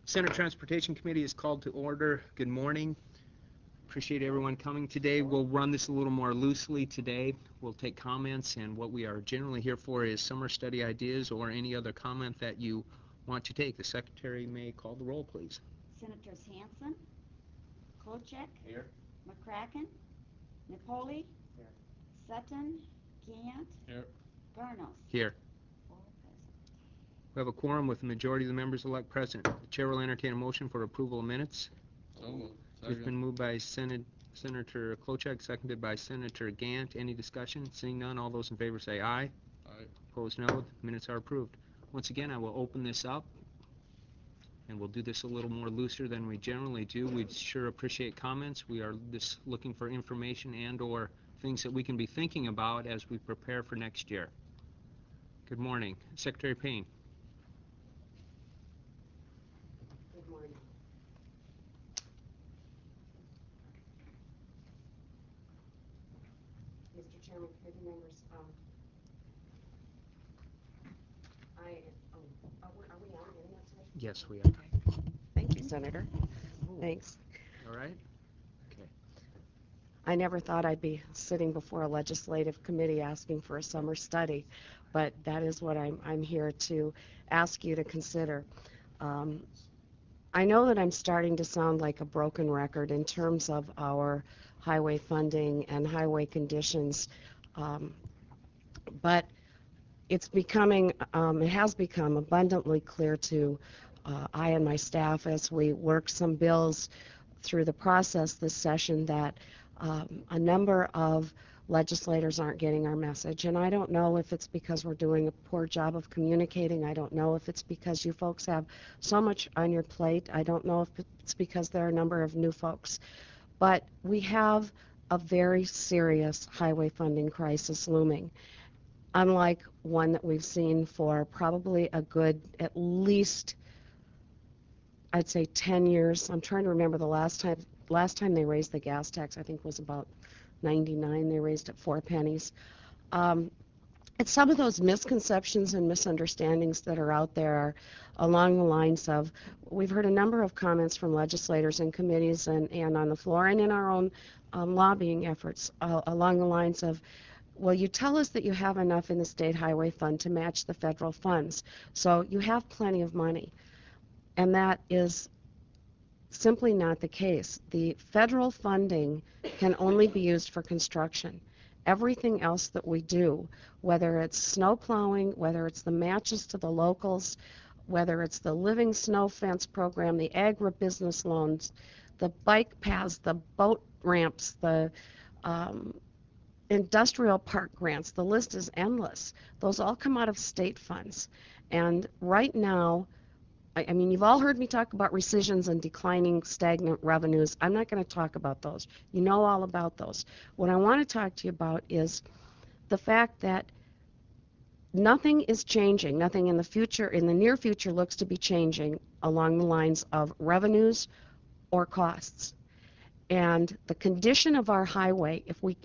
Senate Transportation Committee is called to order. Good morning. Appreciate everyone coming today. We'll run this a little more loosely today. We'll take comments, and what we are generally here for is summer study ideas or any other comment that you want to take. The Secretary may call the roll, please. Senators Hansen, Klobuchar, Here. McCracken, Napoli, Here. Sutton, Gant, Here. Garnos. Here. All present. We have a quorum with the majority of the members elect present. The Chair will entertain a motion for approval of minutes. So moved. It's been moved by Senator Klobuchar, seconded by Senator Gant. Any discussion? Seeing none, all those in favor say aye. Aye. Opposed, no. Minutes are approved. Once again, I will open this up, and we'll do this a little more looser than we generally do. We'd sure appreciate comments. We are just looking for information and or things that we can be thinking about as we prepare for next year. Good morning. Secretary Payne. Good morning. Mr. Chairman, committee members, are we on internet, sir? Yes, we are. Okay. Thank you, Senator. Thanks. All right. Okay. I never thought I'd be sitting before a legislative committee asking for a summer study, but that is what I'm here to ask you to consider. I know that I'm starting to sound like a broken record in terms of our highway funding and highway conditions, but it's becoming, it has become abundantly clear to I and my staff as we work some bills through the process this session that a number of legislators aren't getting our message. And I don't know if it's because we're doing a poor job of communicating. I don't know if it's because you folks have so much on your plate. I don't know if it's because there are a number of new folks. But we have a very serious highway funding crisis looming, unlike one that we've seen for probably a good, at least, I'd say 10 years. I'm trying to remember the last time they raised the gas tax, I think was about 99. They raised it 4 pennies. It's some of those misconceptions and misunderstandings that are out there are along the lines of, we've heard a number of comments from legislators and committees and on the floor and in our own lobbying efforts along the lines of, well, you tell us that you have enough in the state highway fund to match the federal funds, so you have plenty of money. And that is simply not the case. The federal funding can only be used for construction. Everything else that we do, whether it's snow plowing, whether it's the matches to the locals, whether it's the Living Snow Fence program, the agribusiness loans, the bike paths, the boat ramps, the industrial park grants, the list is endless. Those all come out of state funds. And right now, I mean, you've all heard me talk about rescissions and declining stagnant revenues. I'm not going to talk about those. You know all about those. What I want to talk to you about is the fact that nothing is changing. Nothing in the future, in the near future, looks to be changing along the lines of revenues or costs. And the condition of our highways, if we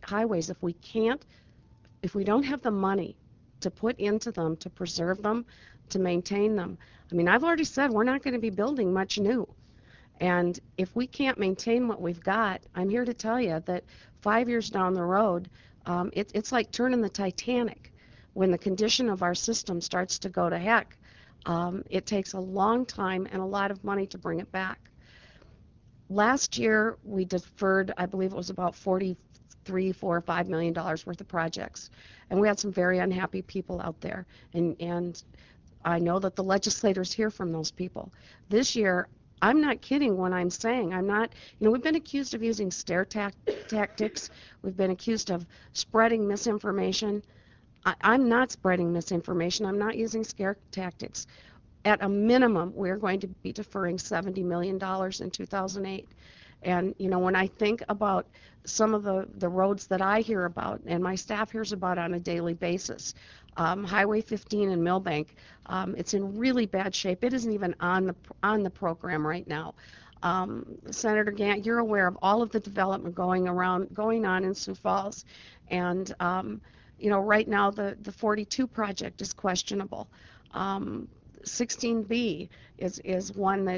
don't have the money to put into them, to preserve them, to maintain them. I mean, I've already said we're not going to be building much new. And if we can't maintain what we've got, I'm here to tell you that 5 years down the road, it's like turning the Titanic. When the condition of our system starts to go to heck, it takes a long time and a lot of money to bring it back. Last year, we deferred, I believe it was about $4 or $5 million worth of projects. And we had some very unhappy people out there. And I know that the legislators hear from those people. This year, I'm not kidding when I'm saying we've been accused of using scare tactics. We've been accused of spreading misinformation. I'm not spreading misinformation. I'm not using scare tactics. At a minimum, we're going to be deferring $70 million in 2008. And, when I think about some of the roads that I hear about and my staff hears about on a daily basis, Highway 15 in Millbank, it's in really bad shape. It isn't even on the program right now. Senator Gant, you're aware of all of the development going on in Sioux Falls. And, right now the 42 project is questionable. 16B is one that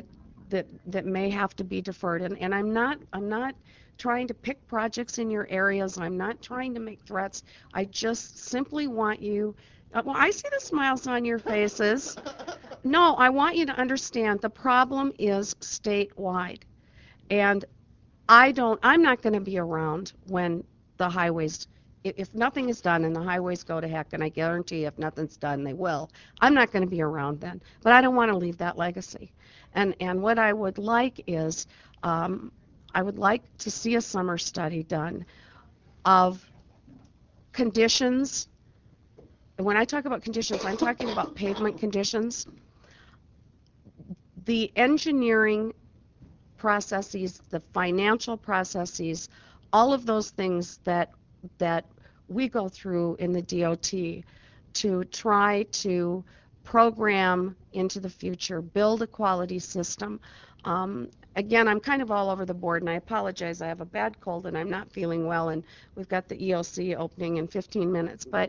that may have to be deferred. And I'm not trying to pick projects in your areas. I'm not trying to make threats. I just simply want you. Well, I see the smiles on your faces. No, I want you to understand the problem is statewide. And I'm not going to be around when the highways, if nothing is done and the highways go to heck, and I guarantee if nothing's done, they will, I'm not going to be around then. But I don't want to leave that legacy. And what I would like is, I would like to see a summer study done of conditions. And when I talk about conditions, I'm talking about pavement conditions. The engineering processes, the financial processes, all of those things that we go through in the DOT to try to program into the future, build a quality system. Again, I'm kind of all over the board, and I apologize. I have a bad cold, and I'm not feeling well, and we've got the EOC opening in 15 minutes. But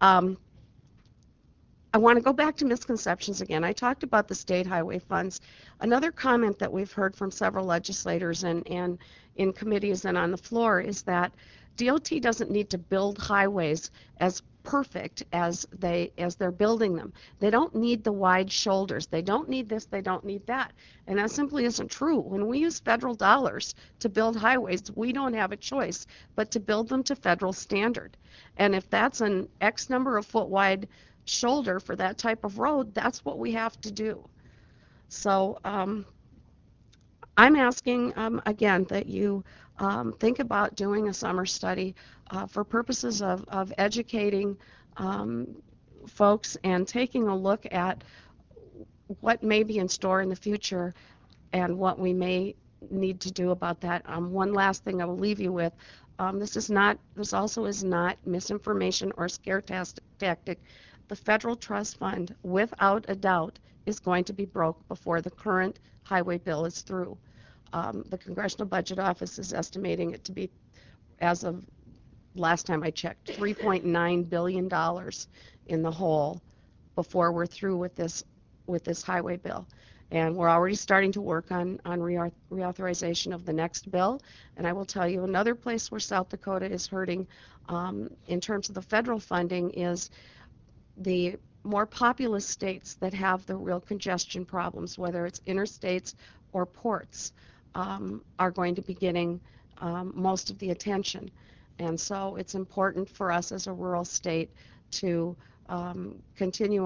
I want to go back to misconceptions again. I talked about the state highway funds. Another comment that we've heard from several legislators and in committees and on the floor is that DOT doesn't need to build highways as perfect as they're building them. They don't need the wide shoulders. They don't need this, they don't need that. And that simply isn't true. When we use federal dollars to build highways, we don't have a choice but to build them to federal standard. And if that's an X number of foot wide shoulder for that type of road, that's what we have to do. So I'm asking again that you think about doing a summer study for purposes of educating folks and taking a look at what may be in store in the future and what we may need to do about that. One last thing I will leave you with. This also is not misinformation or scare tactic. The federal trust fund, without a doubt, is going to be broke before the current highway bill is through. The Congressional Budget Office is estimating it to be, as of last time I checked, $3.9 billion in the hole before we're through with this highway bill. And we're already starting to work on reauthorization of the next bill. And I will tell you another place where South Dakota is hurting in terms of the federal funding is the more populous states that have the real congestion problems, whether it's interstates or ports, are going to be getting most of the attention. And so it's important for us as a rural state to continue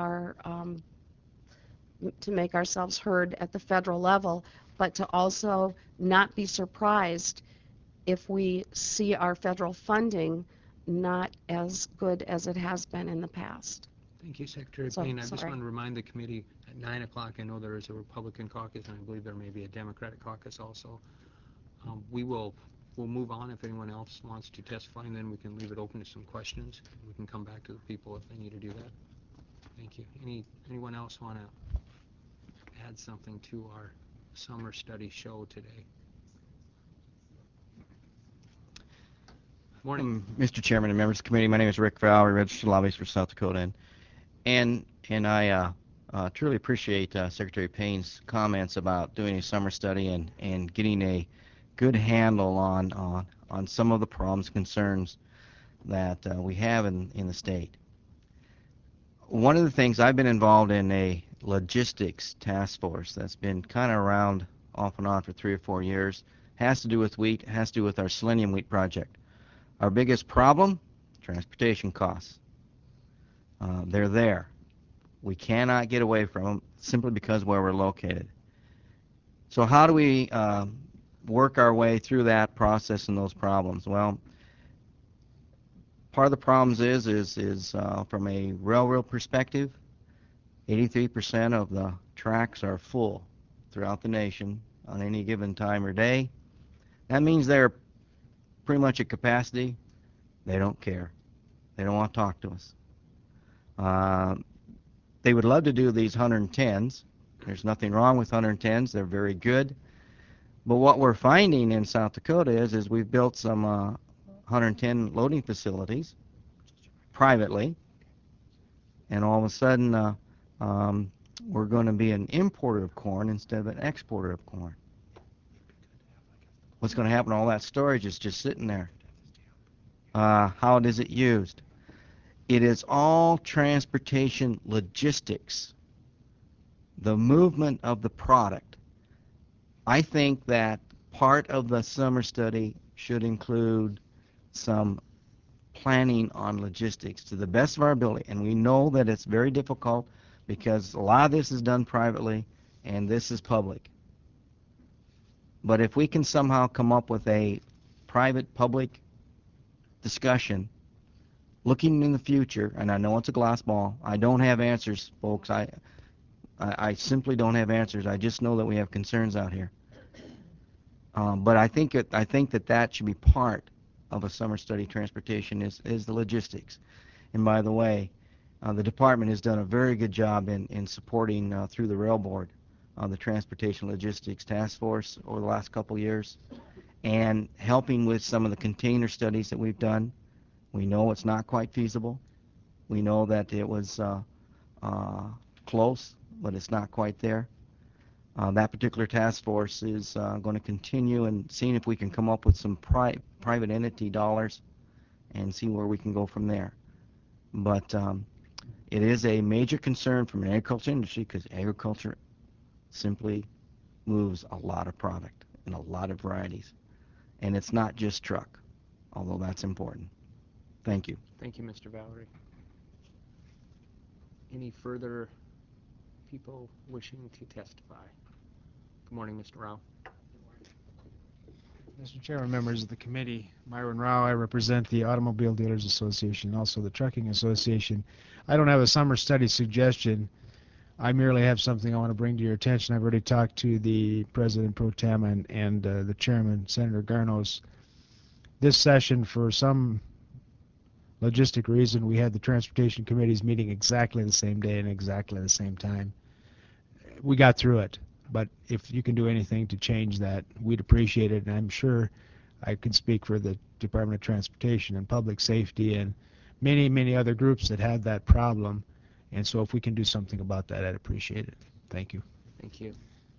to make ourselves heard at the federal level, but to also not be surprised if we see our federal funding not as good as it has been in the past. Thank you, Secretary So, Payne. I just sorry. want to remind the committee at 9 o'clock, I know there is a Republican caucus, and I believe there may be a Democratic caucus also. We'll move on if anyone else wants to testify, and then we can leave it open to some questions. We can come back to the people if they need to do that. Thank you. Anyone else want to add something to our summer study show today? Morning. Mr. Chairman and members of the committee, my name is Rick Valerie, registered lobbyist for South Dakota, and I truly appreciate Secretary Payne's comments about doing a summer study and getting a good handle on some of the problems, concerns that we have in the state. One of the things, I've been involved in a logistics task force that's been kind of around off and on for 3 or 4 years. Has to do with wheat, has to do with our selenium wheat project. Our biggest problem, transportation costs. They're there. We cannot get away from them simply because where we're located. So how do we work our way through that process and those problems? Well, part of the problems is from a railroad perspective, 83% of the tracks are full throughout the nation on any given time or day. That means they're pretty much at capacity. They don't care. They don't want to talk to us. They would love to do these 110s. There's nothing wrong with 110s. They're very good. But what we're finding in South Dakota is we've built some 110 loading facilities privately, and all of a sudden we're going to be an importer of corn instead of an exporter of corn. What's going to happen? All that storage is just sitting there. How is it used? It is all transportation logistics, the movement of the product. I think that part of the summer study should include some planning on logistics to the best of our ability. And we know that it's very difficult because a lot of this is done privately and this is public. But if we can somehow come up with a private-public discussion looking in the future, and I know it's a glass ball. I don't have answers, folks. I simply don't have answers. I just know that we have concerns out here. But I think that should be part of a summer study. Transportation is the logistics. And by the way, the department has done a very good job in supporting through the rail board the Transportation Logistics Task Force over the last couple years, and helping with some of the container studies that we've done. We know it's not quite feasible. We know that it was close, but it's not quite there. That particular task force is going to continue and seeing if we can come up with some private entity dollars and see where we can go from there. But it is a major concern from an agriculture industry because agriculture simply moves a lot of product in a lot of varieties. And it's not just truck, although that's important. Thank you. Thank you, Mr. Valerie. Any further people wishing to testify? Good morning, Mr. Rao. Mr. Chairman, members of the committee, Myron Rao, I represent the Automobile Dealers Association and also the Trucking Association. I don't have a summer study suggestion. I merely have something I want to bring to your attention. I've already talked to the President Pro Tem and the Chairman, Senator Garnos. This session, for some logistic reason, we had the Transportation Committees meeting exactly the same day and exactly the same time. We got through it, but if you can do anything to change that, we'd appreciate it. And I'm sure I can speak for the Department of Transportation and Public Safety and many, many other groups that had that problem. And so if we can do something about that, I'd appreciate it. Thank you. Thank you.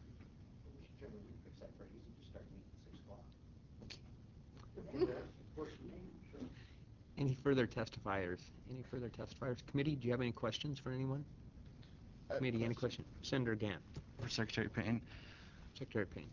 Any further testifiers? Any further testifiers? Committee, do you have any questions for anyone? Committee, any questions? Senator Gant. For Secretary Payne. Secretary Payne.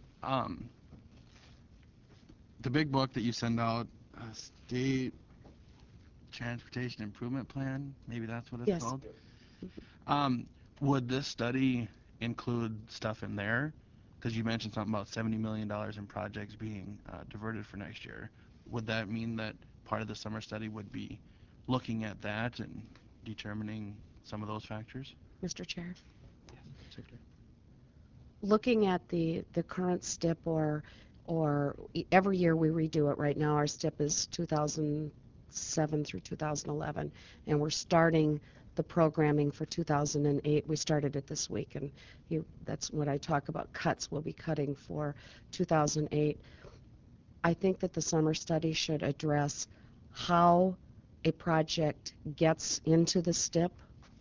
The big book that you send out, State Transportation Improvement Plan, maybe that's what it's Yes. called? Would this study include stuff in there? Because you mentioned something about $70 million in projects being diverted for next year. Would that mean that part of the summer study would be looking at that and determining some of those factors? Mr. Chair? Secretary. Looking at the current STIP or every year we redo it. Right now our STIP is 2007 through 2011, and we're starting the programming for 2008. We started it this week, and that's what I talk about cuts. We'll be cutting for 2008. I think that the summer study should address how a project gets into the STIP.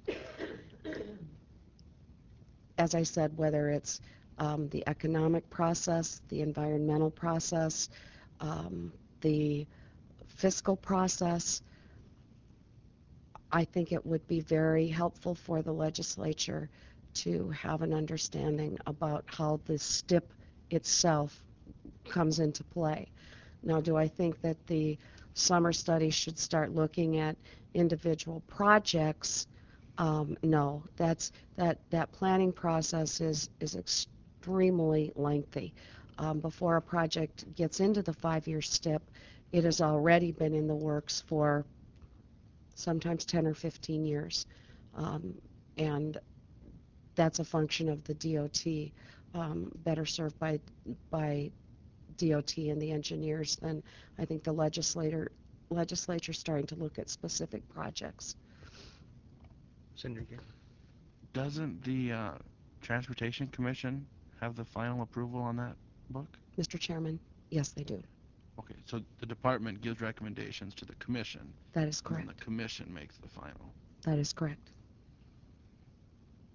As I said, whether it's the economic process, the environmental process, the fiscal process, I think it would be very helpful for the legislature to have an understanding about how the STIP itself comes into play. Now, do I think that the summer study should start looking at individual projects? No, that planning process is extremely lengthy. Before a project gets into the 5-year STIP, it has already been in the works for sometimes 10 or 15 years. And that's a function of the DOT, better served by DOT and the engineers than I think the legislature starting to look at specific projects. Senator Gant. Doesn't the Transportation Commission have the final approval on that book? Mr. Chairman, yes, they do. Okay, so the department gives recommendations to the commission. That is And then correct. the commission makes the final. That is correct.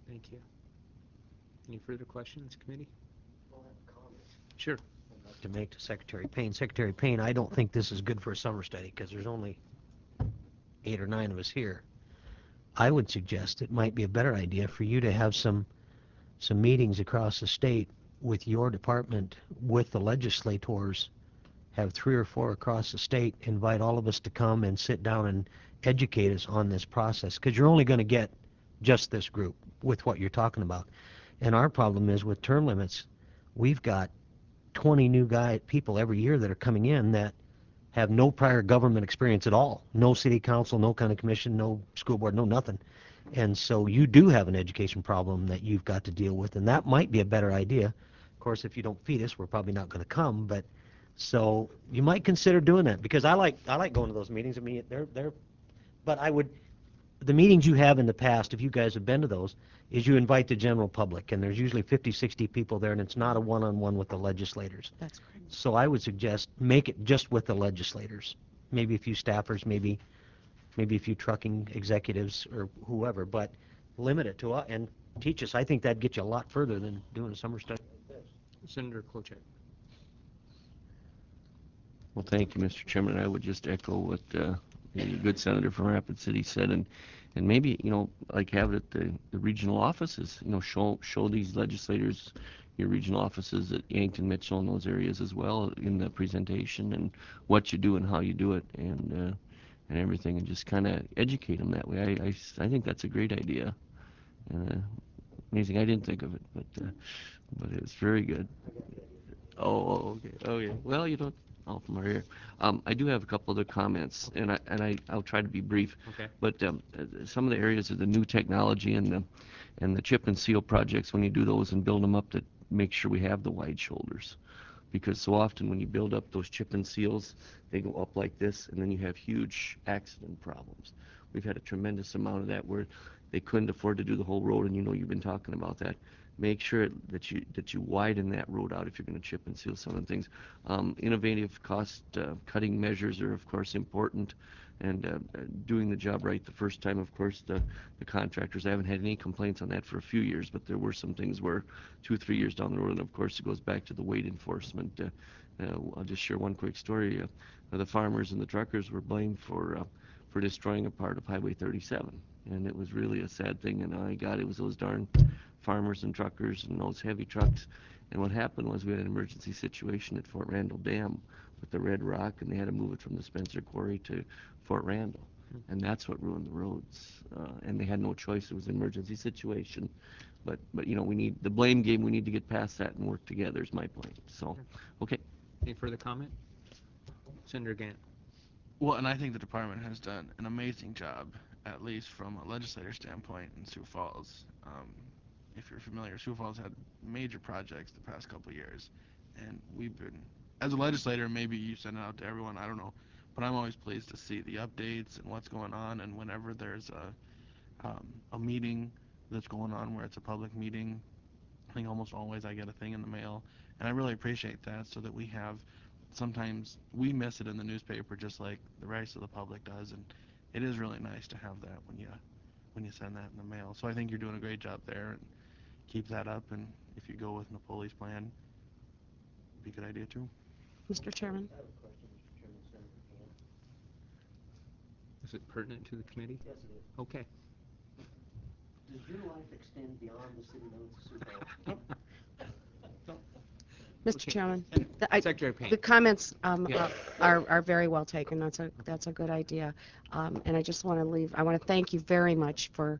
Thank you. Any further questions, committee? Sure. To make to Secretary Payne. Secretary Payne, I don't think this is good for a summer study because there's only 8 or 9 of us here. I would suggest it might be a better idea for you to have some meetings across the state with your department, with the legislators, have 3 or 4 across the state, invite all of us to come and sit down and educate us on this process because you're only going to get just this group with what you're talking about. And our problem is with term limits, we've got 20 new people every year that are coming in that have no prior government experience at all. No city council, no county commission, no school board, no nothing. And so you do have an education problem that you've got to deal with, and that might be a better idea. Of course, if you don't feed us, we're probably not going to come, but so you might consider doing that because I like going to those meetings. I mean, but the meetings you have in the past, if you guys have been to those, is you invite the general public, and there's usually 50, 60 people there, and it's not a one-on-one with the legislators. That's correct. So I would suggest make it just with the legislators. Maybe a few staffers, maybe a few trucking executives or whoever, but limit it to and teach us. I think that'd get you a lot further than doing a summer study like this. Senator Klobuchar. Well, thank you, Mr. Chairman. I would just echo what the good senator from Rapid City said, and maybe like have it at the regional offices. Show these legislators your regional offices at Yankton, Mitchell, and those areas as well in the presentation and what you do and how you do it and everything, and just kind of educate them that way. I think that's a great idea. Amazing, I didn't think of it, but it's very good. Oh, okay. Well, you don't. All from our here. I do have a couple other comments, and I'll try to be brief. Okay. But some of the areas of the new technology and the chip and seal projects, when you do those and build them up, to make sure we have the wide shoulders, because so often when you build up those chip and seals, they go up like this, and then you have huge accident problems. We've had a tremendous amount of that where they couldn't afford to do the whole road, and you've been talking about that. Make sure that you widen that road out if you're going to chip and seal some of the things. Innovative cost cutting measures are of course important, and doing the job right the first time. Of course, the contractors, I haven't had any complaints on that for a few years, but there were some things where 2 or 3 years down the road, and of course it goes back to the weight enforcement. I'll just share one quick story. The farmers and the truckers were blamed for destroying a part of Highway 37, and it was really a sad thing. And it was those darn farmers and truckers and those heavy trucks. And what happened was we had an emergency situation at Fort Randall Dam with the red rock, and they had to move it from the Spencer Quarry to Fort Randall, and that's what ruined the roads. And they had no choice; it was an emergency situation. But we need the blame game. We need to get past that and work together. Is my point. So, okay. Any further comment? Senator Gant. Well, and I think the department has done an amazing job, at least from a legislator standpoint in Sioux Falls. If you're familiar, Sioux Falls had major projects the past couple of years, and we've been, as a legislator, maybe you send it out to everyone, I don't know, but I'm always pleased to see the updates and what's going on. And whenever there's a meeting that's going on where it's a public meeting, I think almost always I get a thing in the mail, and I really appreciate that, so that we have, sometimes we miss it in the newspaper just like the rest of the public does, and it is really nice to have that when you send that in the mail. So I think you're doing a great job there, and keep that up, and if you go with Napoli's plan, it'd be a good idea too. Mr. Chairman? I have a question, Mr. Chairman, Senator Gant. Is it pertinent to the committee? Yes, it is. Okay. Does your life extend beyond the city limits of Sioux Falls? Mr. Okay. Chairman, Secretary Payne. the comments Yeah. are very well taken. That's a good idea. And I just want to thank you very much for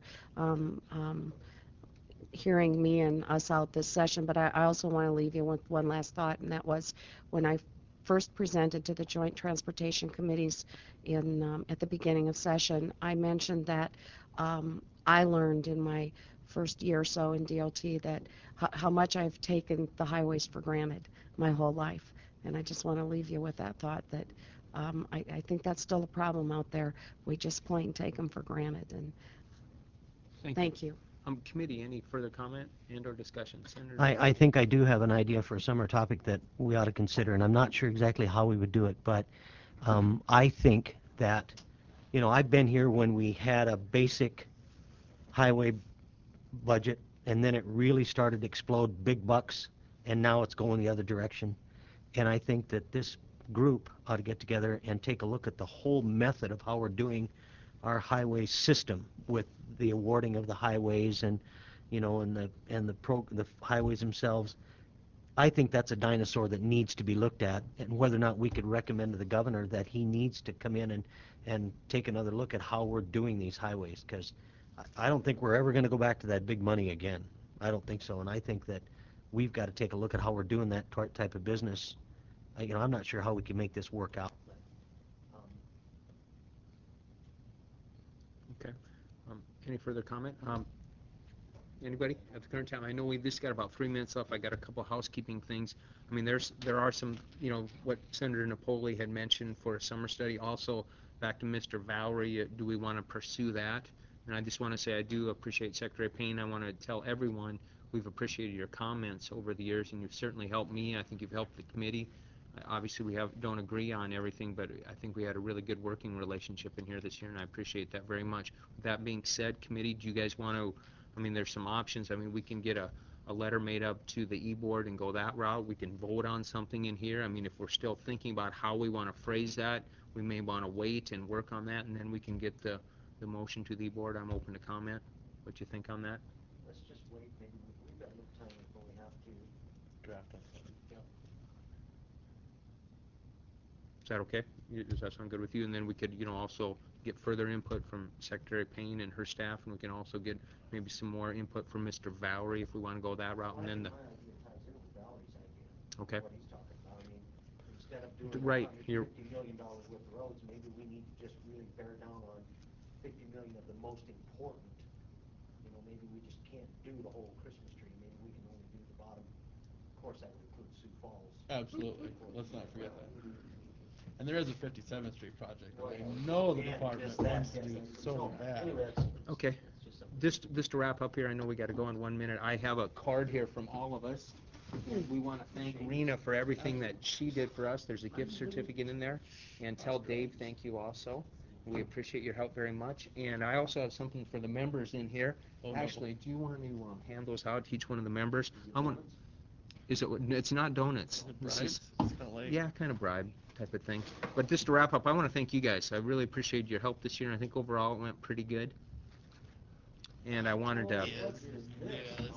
hearing me and us out this session, but I also want to leave you with one last thought, and that was when I first presented to the Joint Transportation Committees at the beginning of session, I mentioned that I learned in my first year or so in DOT that how much I've taken the highways for granted my whole life. And I just want to leave you with that thought that I think that's still a problem out there. We just plain take them for granted. And thank you. Committee, any further comment and or discussion? Senator. I think I do have an idea for a summer topic that we ought to consider, and I'm not sure exactly how we would do it, but I think that, I've been here when we had a basic highway budget, and then it really started to explode big bucks, and now it's going the other direction. And I think that this group ought to get together and take a look at the whole method of how we're doing our highway system with the awarding of the highways and, you know, and the highways themselves. I think that's a dinosaur that needs to be looked at, and whether or not we could recommend to the governor that he needs to come in and take another look at how we're doing these highways, because I don't think we're ever going to go back to that big money again. I don't think so, and I think that we've got to take a look at how we're doing that type of business. You know, I'm not sure how we can make this work out. Okay. Any further comment? Anybody at the current time? I know we've just got about 3 minutes left. I got a couple housekeeping things. I mean, there are some, you know, what Senator Napoli had mentioned for a summer study. Also, back to Mr. Valerie, do we want to pursue that? And I just want to say I do appreciate Secretary Payne. I want to tell everyone we've appreciated your comments over the years, and you've certainly helped me. I think you've helped the committee. Obviously, we don't agree on everything, but I think we had a really good working relationship in here this year, and I appreciate that very much. With that being said, committee, do you guys want to, I mean, there's some options. I mean, we can get a letter made up to the e-board and go that route. We can vote on something in here. I mean, if we're still thinking about how we want to phrase that, we may want to wait and work on that, and then we can get the motion to the e-board. I'm open to comment. What you think on that? Let's just wait. Maybe we've got enough time before we have to Draft on something. Yep. Is that okay? Does that sound good with you? And then we could, you know, also get further input from Secretary Payne and her staff, and we can also get maybe some more input from Mr. Valerie if we want to go that route. And then the okay. What he's talking about. I mean, instead of doing Right. $150 million worth of roads, maybe we need to just really bear down on $50 million of the most important. You know, maybe we just can't do the whole Christmas tree. Maybe we can only do the bottom. Of course, that would include Sioux Falls. Absolutely. Let's not forget that. And there is a 57th Street project that I know the department wants to do so bad. Okay. Just to wrap up here, I know we got to go in 1 minute. I have a card here from all of us. We want to thank Rena for everything that she did for us. There's a gift certificate in there. And tell Dave thank you also. We appreciate your help very much. And I also have something for the members in here. Actually, do you want to hand those out to each one of the members? It's not donuts. This is, It's kind of late. yeah, kind of bribe type of thing. But just to wrap up, I want to thank you guys. I really appreciate your help this year, and I think overall it went pretty good. And I wanted to... Yes.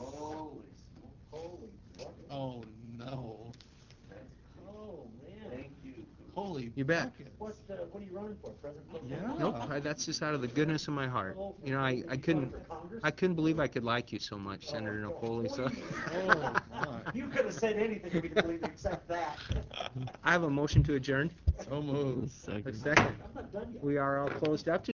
Oh, no. Oh, man. Thank you. Holy You bet. buckets. What are you running for? President? Yeah. Nope, that's just out of the goodness of my heart. You know, I couldn't believe I could like you so much, Senator Napoli. So Oh, my. You could have said anything for me to believe except that. I have a motion to adjourn. So moved. A second. We are all closed up.